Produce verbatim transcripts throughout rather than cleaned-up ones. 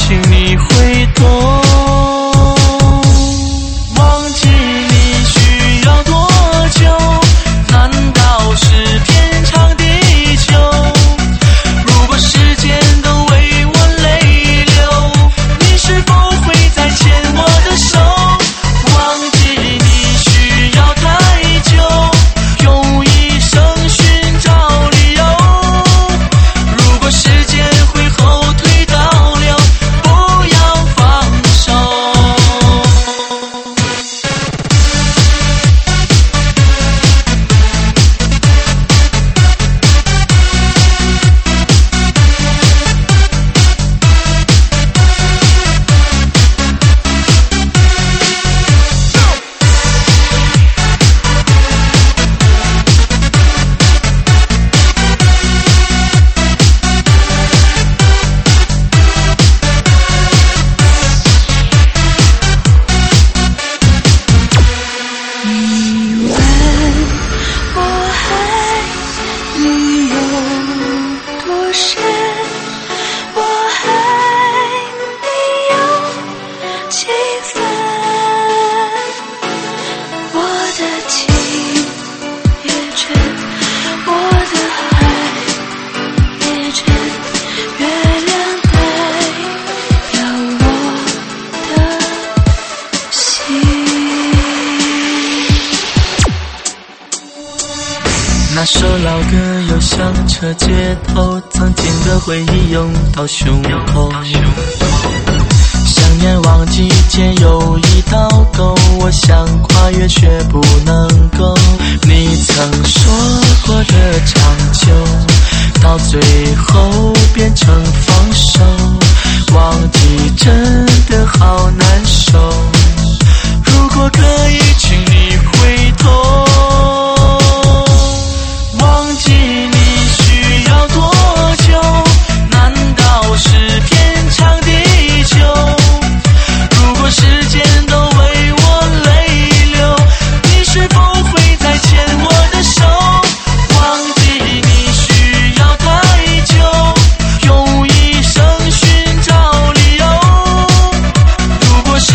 请你回头。忘记你需要多久？难道是天长地久？如果时间都为我泪流，你是否会再牵我的手？忘记你需要太久，用一生寻找理由。如果时间会后退倒流，不要放手。那首老歌又响彻街头，曾经的回忆涌到胸口。想念忘记间有一道沟，我想跨越却不能够。你曾说过的长久，到最后变成放手。忘记真的好难受，如果可以请你回头。忘记你需要多久？难道是天长地久？如果时间都为我泪流，你是否会再牵我的手？忘记你需要太久，用一生寻找理由。如果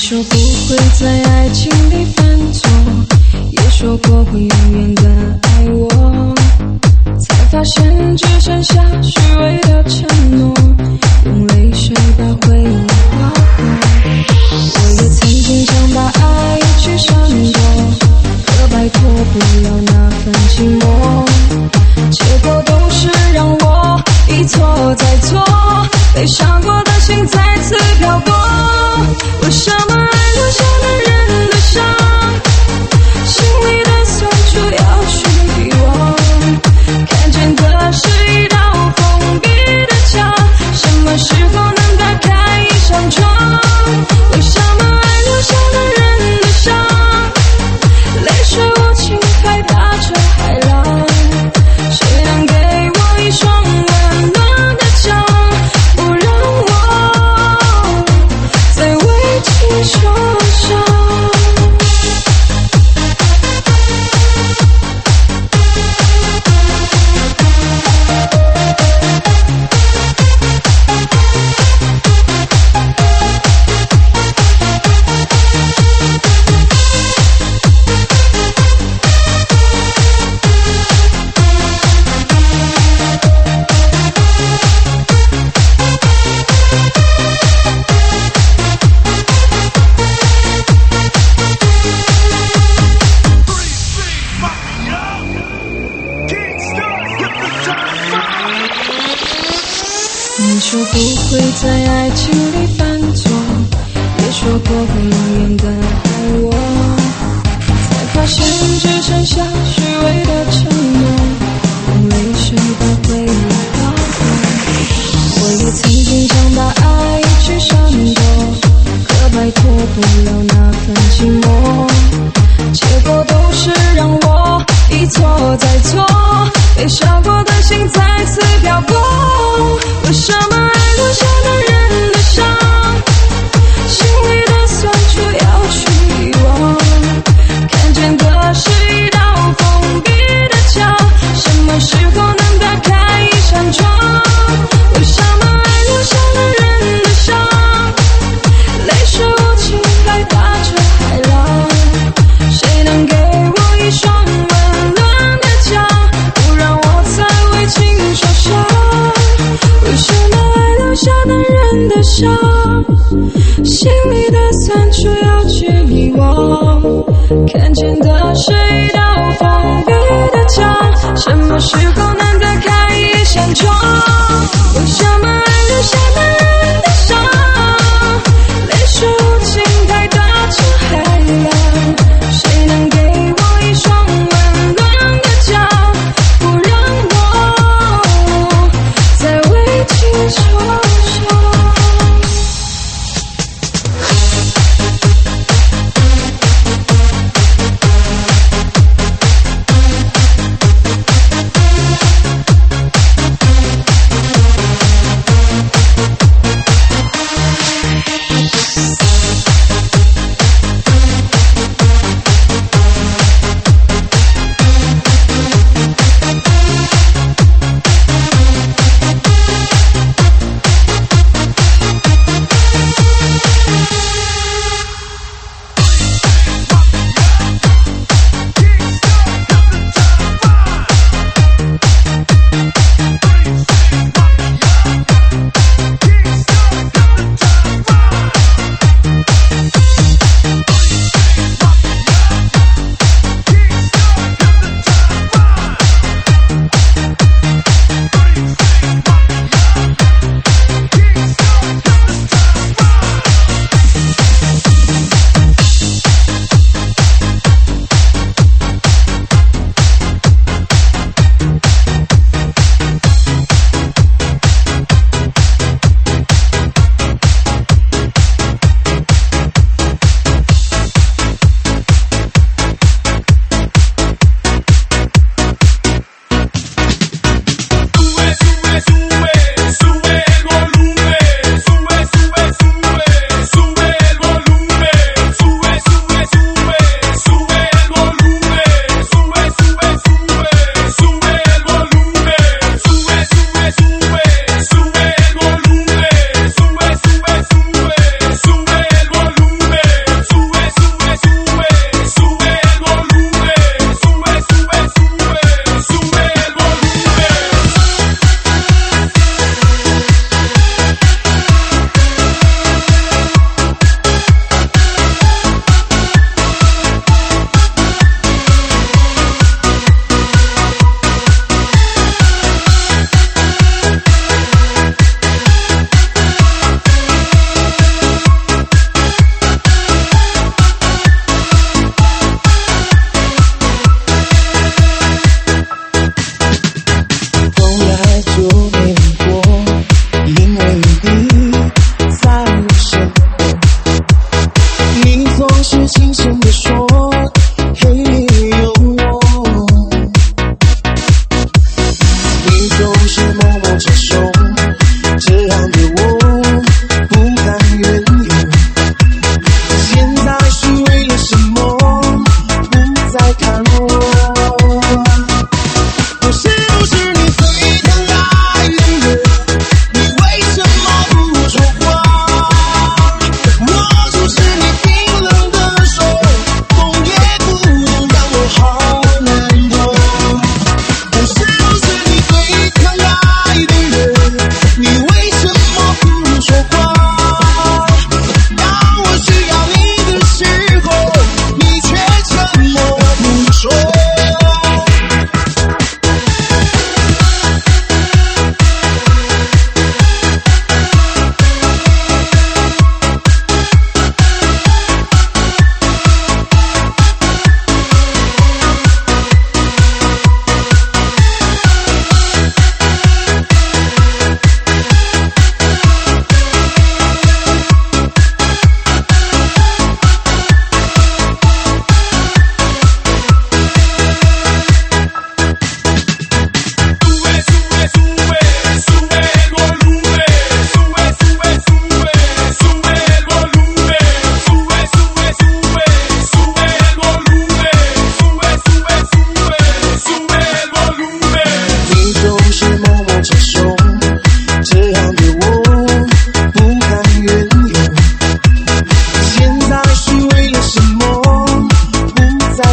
说不会在爱情里犯错，也说过会永远的爱我，才发现只剩下虚伪的承诺，用泪水把回忆划过。我也曾经想把爱一起闪躲，可摆脱不了那份寂寞，结果都是让我一错再错，被伤过的心再次漂泊。为什么爱留下男人的伤，心里的酸楚要去遗忘，看见的是一道封闭的墙，什么时候能打开一扇窗？为什么爱留下男人的伤，泪水无情拍打着海浪，谁能给我一双温暖的脚，不让我再为情受伤。你说不会在爱情里犯错，也说过会永远的爱我，才发现只剩下虚伪的承诺，用泪水把回忆划过。我也曾经想把爱一起闪躲，可摆脱不了那份寂寞，结果都是让我一错再错，被伤过的心再次漂泊。为什么爱留下男人的伤，心里的酸楚要去遗忘，看见的是一道封闭的墙，什么时候能打开一扇窗？为什么爱留下男人的伤，泪水无情拍打着海浪，谁能给我一双温暖的脚，不让我再为情受伤？为什么爱留下男人的伤，心里的酸楚要去遗忘，看见的是一道封闭的墙，什么时候能打开一扇窗？为什么爱留下男人的伤，泪水无情拍打着海浪，谁能给我一双温暖的脚，不让我再为情受伤？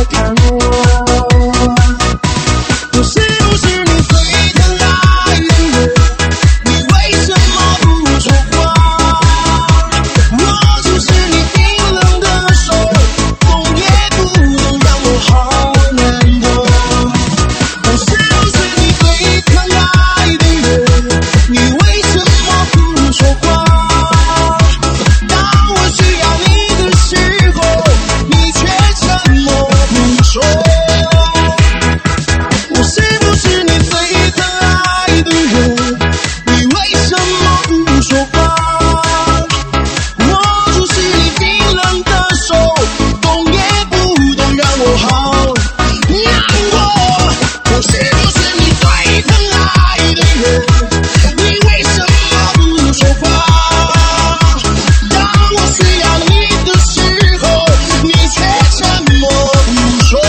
看我。我是不是你最疼爱的人？你为什么不说话？我就是你冰冷的手，动也不动，让我好难过。我是不是你最疼爱的人？你为什么不说话？当我需要你的时候，你却沉默不说。我是不是你最疼爱的人？你为什么不说话？我就是你冰冷的手，动也不动，让我好难过。我是不是你最疼爱的人？你为什么不说话？当我需要你的时候，你却沉默不说。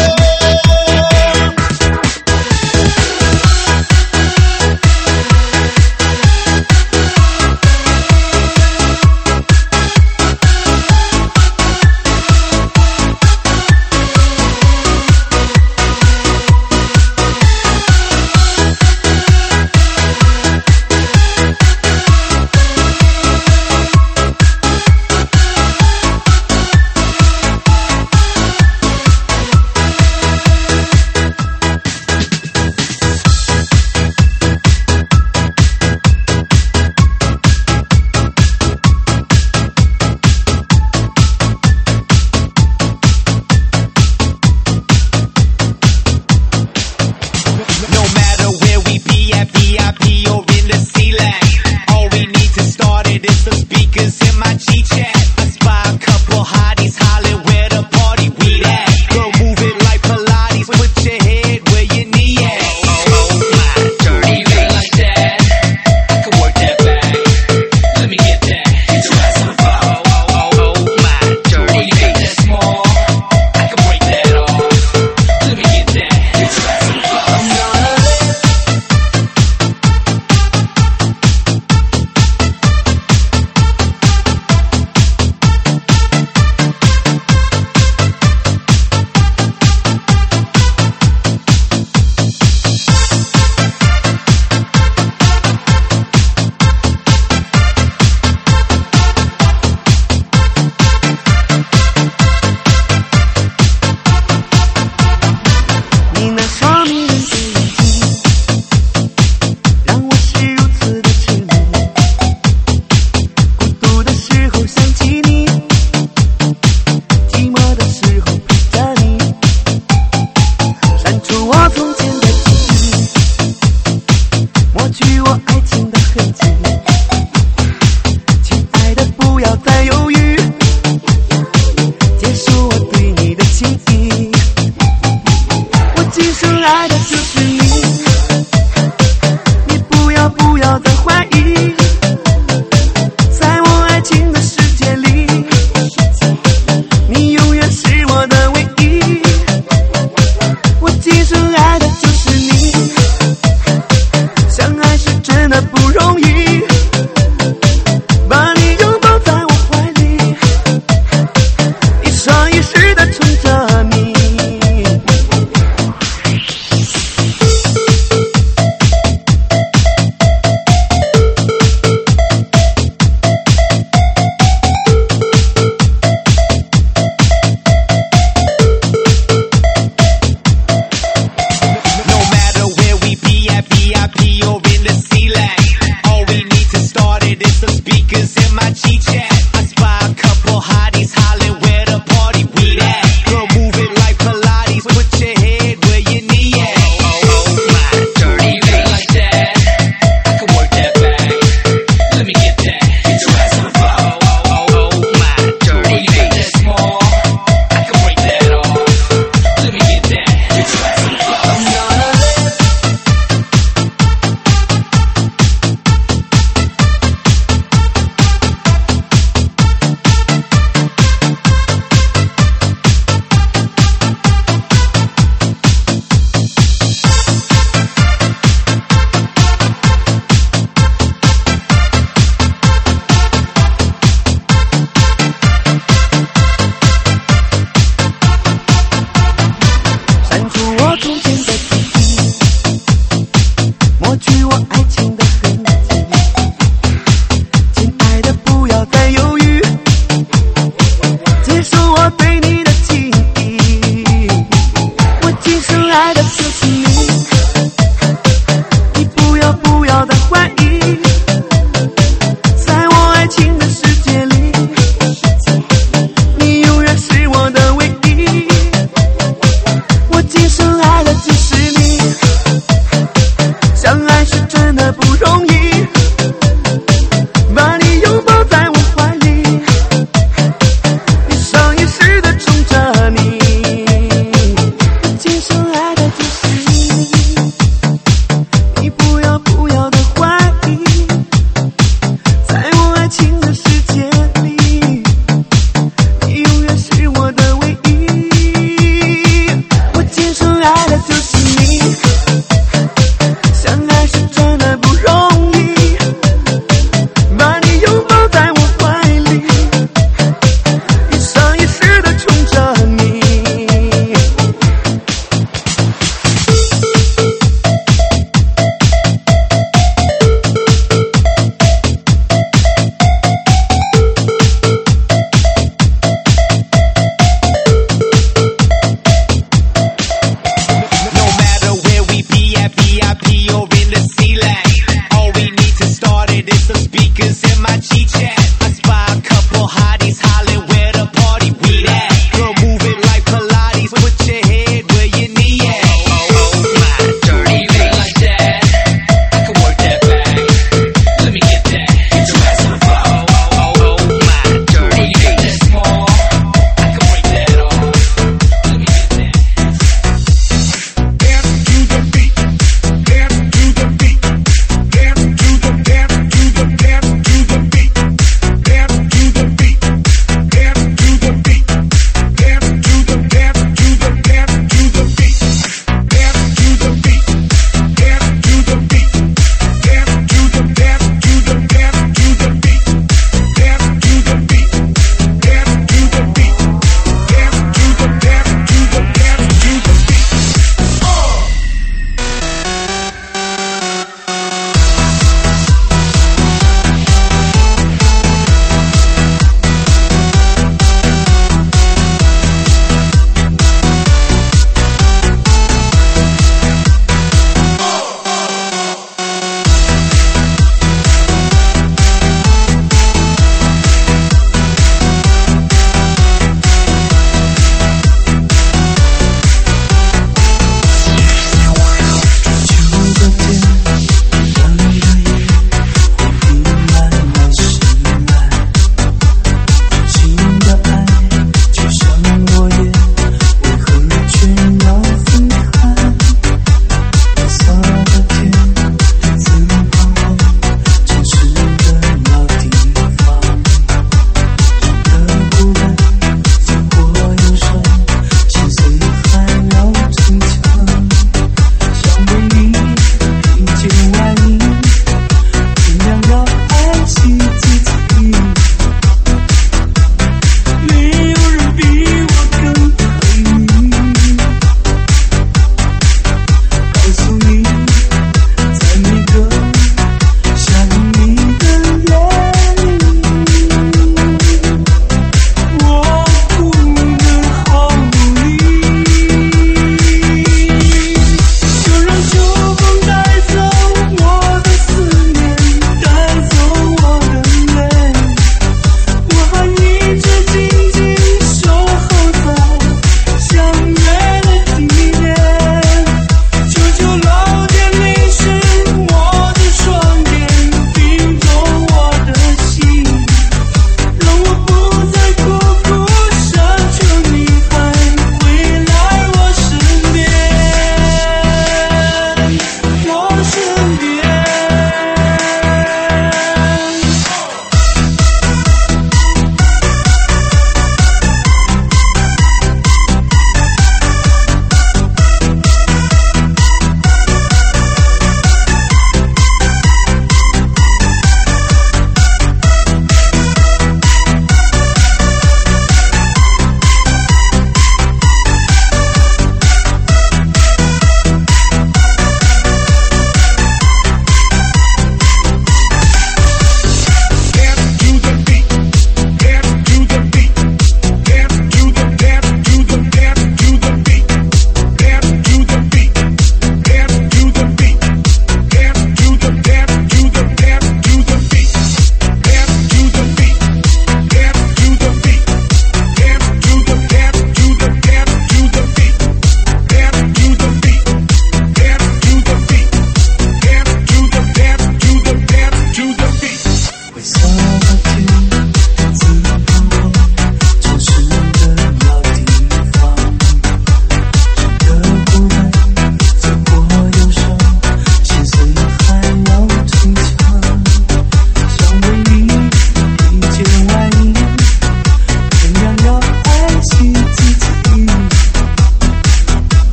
接受爱的只是你，相爱是真的不容易，把你拥抱在我怀里，一生一世的宠着你。接受爱的只是你，你不要不要的怀疑，在我爱情的世界里，你永远是我的唯一。我接受爱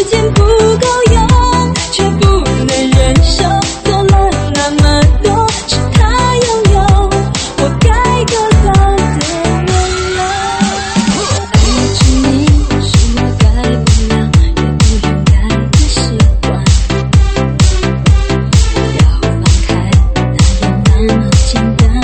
间不够用，却不能忍受，做了那么多，是他拥有我该得到的温柔。爱着你是我改不了也不愿改的习惯，要放开哪有那么简单。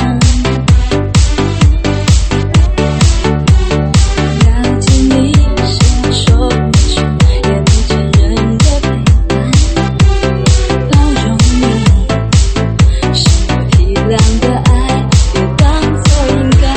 了解你是我说不出也不承认的背叛，包容你是我体谅的爱，别当作应该。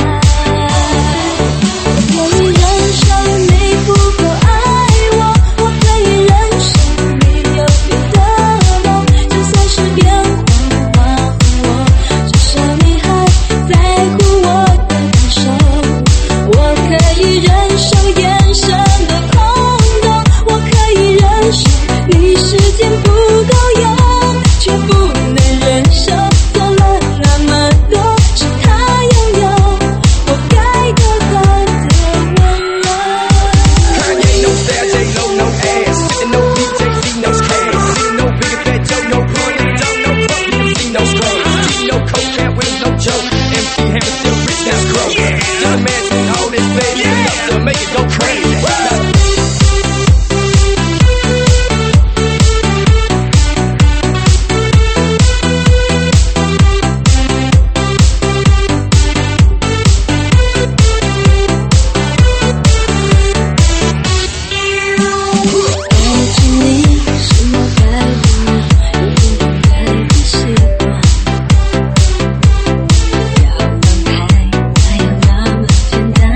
我可以忍受你不够爱我，我可以忍受你有别的梦，就算是变幻化哄我，至少你还在乎我的感受。我可以忍受眼神的空洞，我可以忍受你时间不够用，却不能忍受做了那么多，是他拥有我该得到的温柔。 Kanye, no style, J-Lo, no ass. Sitting no D J, see no cash. Sitting no big fat Joe, no pun in the zone, no fuck, you see no scrubs. See no coke, cat with no joke. M C Hammer still rich, now scrub. Just imagine all this baby enough to make it go crazy. 爱着你是我改不了也不愿改的习惯，要放开哪有那么简单。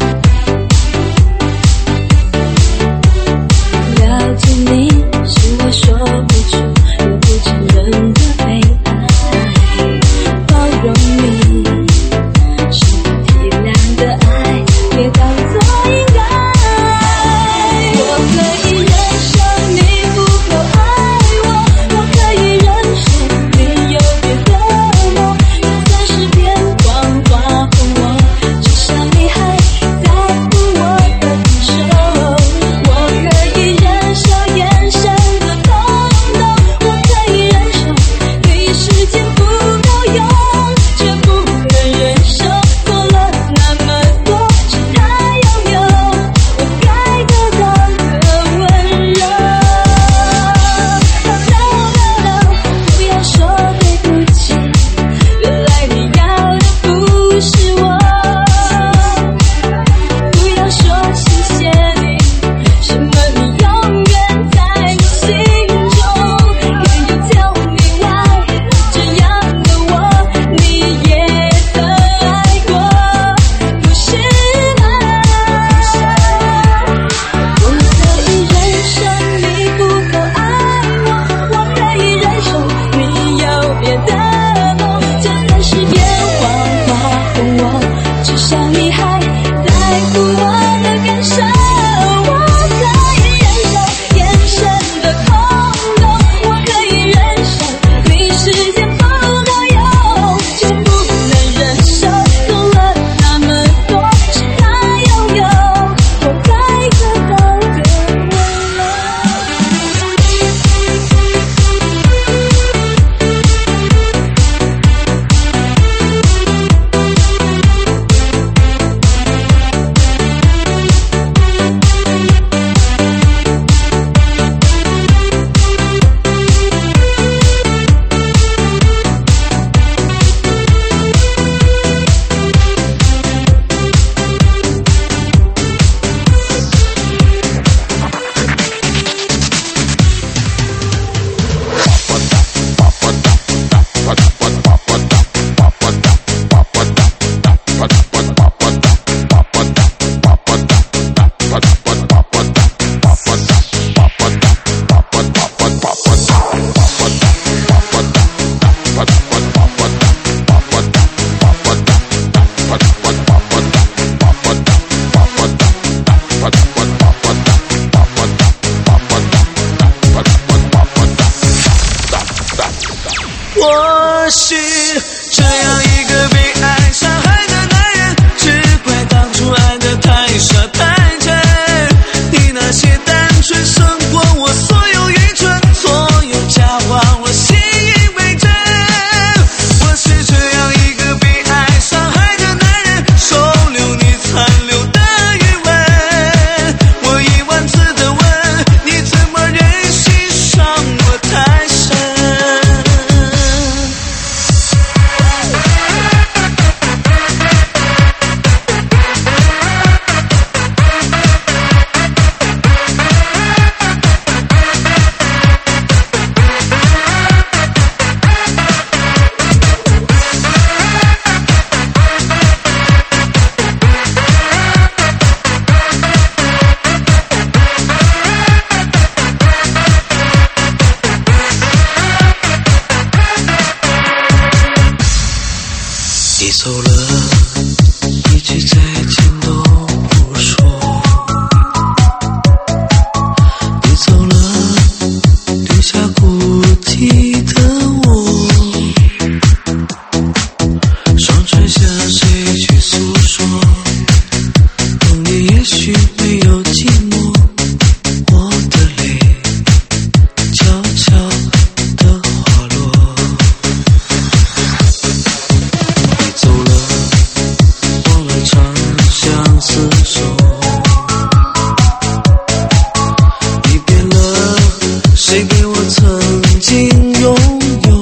了解你是我说不出也不承认的悲哀，包容你是我体谅的爱，别当作应该。我可以忍受你不够爱我，我可以忍受你有别的梦，就算是变幻化哄我，至少你还在乎我的感受。我可以忍受眼神的空洞，我可以忍受你时间不够用，却不能忍受做了那么多，是他拥有我该得到的温柔。No no no， 不要说对不起，原来你要的不是我。不要说谢谢你，什么你永远在我心中。Can you tell me why， 这样的我你也曾爱过，不是吗？我可以忍受你不够爱我，我可以忍受你有别的梦，就算是变幻化哄我，至少你还在乎我的感受。我可以忍受眼神的空洞，我可以忍受你时间不够用，却不能忍受做了那么多，是他拥有我该得到的温柔。 我是这样一个被爱伤害的男人，只怪当初爱得太傻太真。你那些单纯胜过谁给我曾经拥有？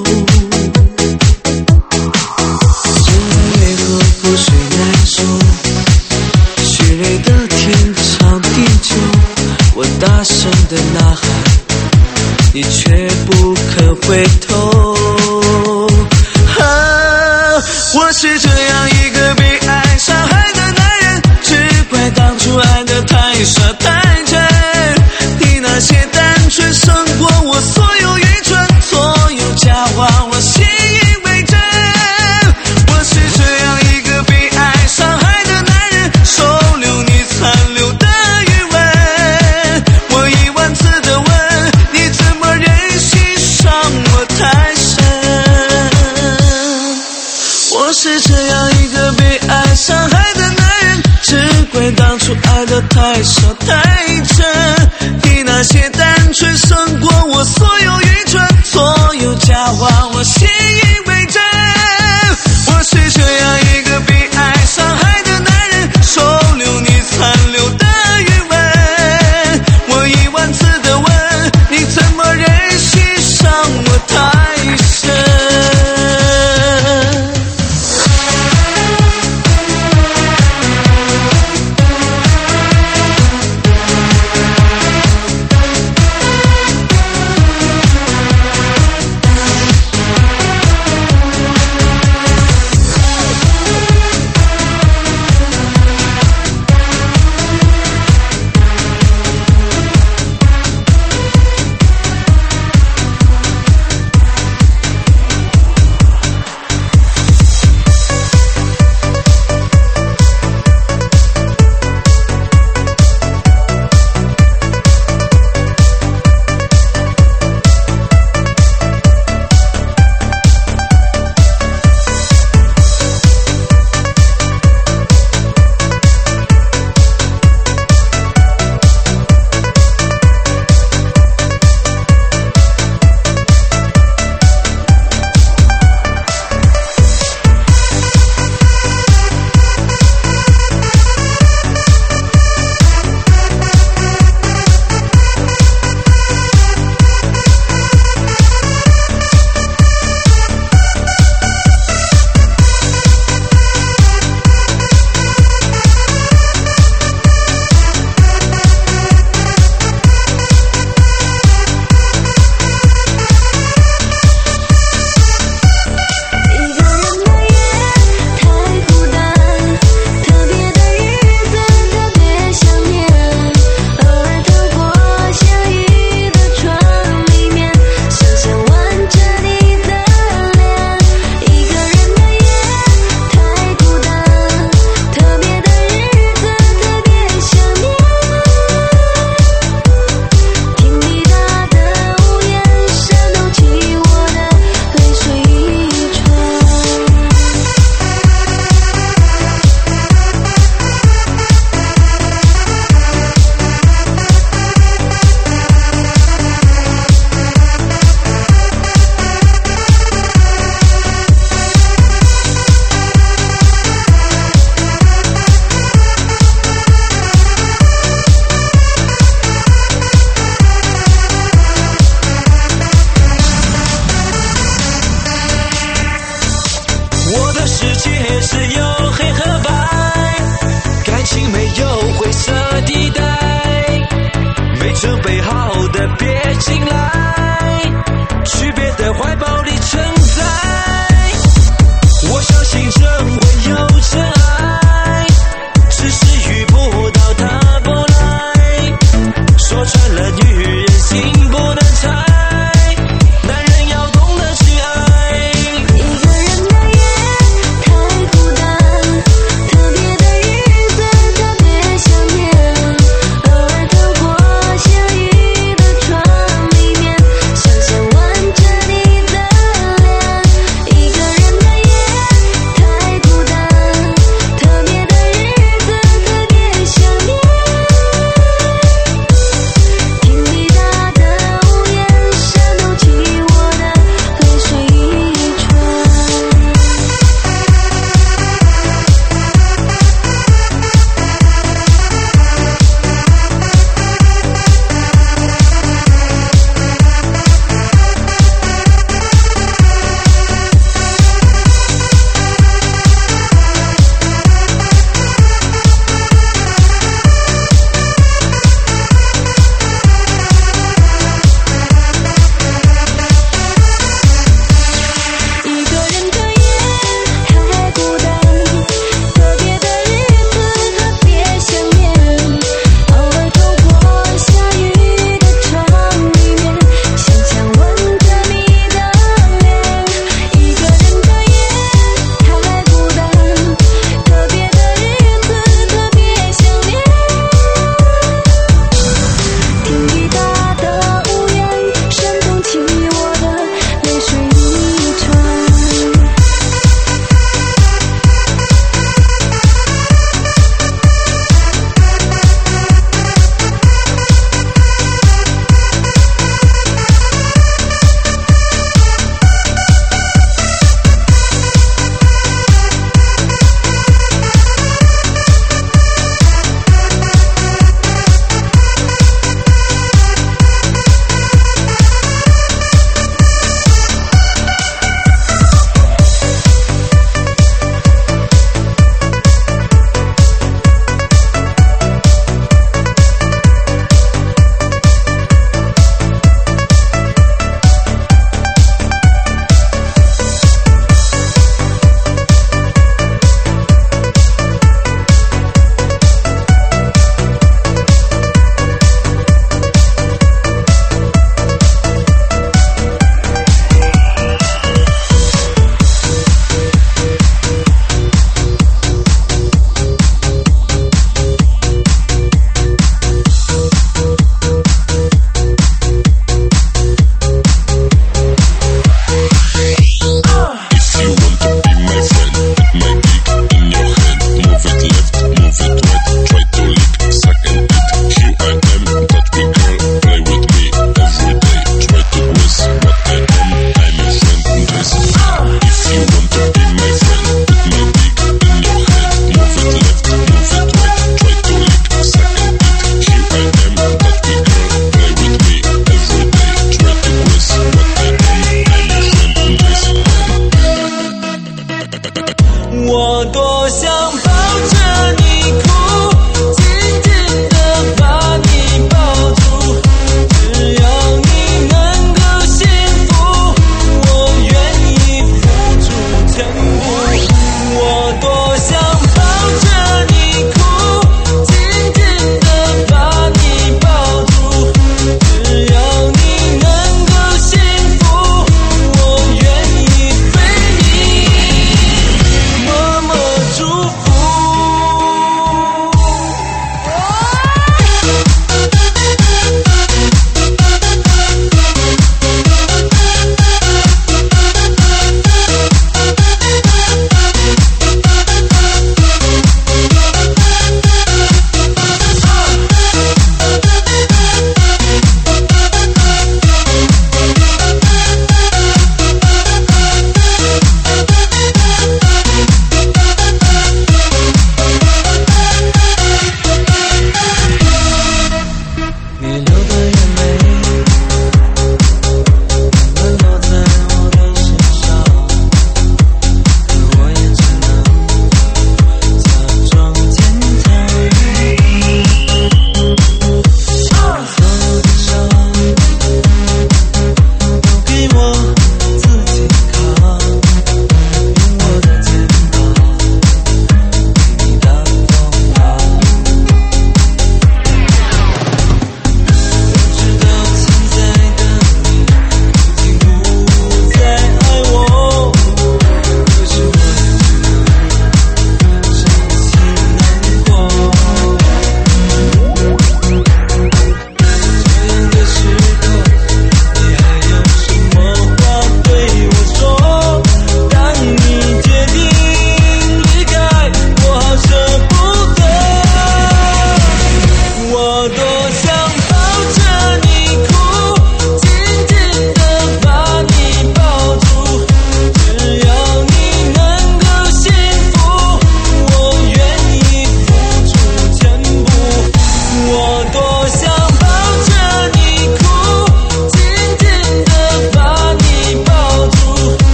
人为何覆水难收？血泪的天长地久，我大声的呐喊，你却不肯回头。啊，我是这样一个被爱伤害的男人，只怪当初爱得太傻太真。你那些单纯胜过我所有愚蠢，所有假话我信以为真。我是这样一个被爱伤害的男人，收留你残留的余温。我一万次的问，你怎么忍心伤我太深？我是这样一个被爱伤害的男人，只怪当初爱得太傻太真。你那些单纯胜过我所有愚蠢，所有假话我信以为真。我是这样一个被爱伤害的男人，收留你残留的余温。我一万次的问，你怎么忍心伤我太深？说穿了，女人心不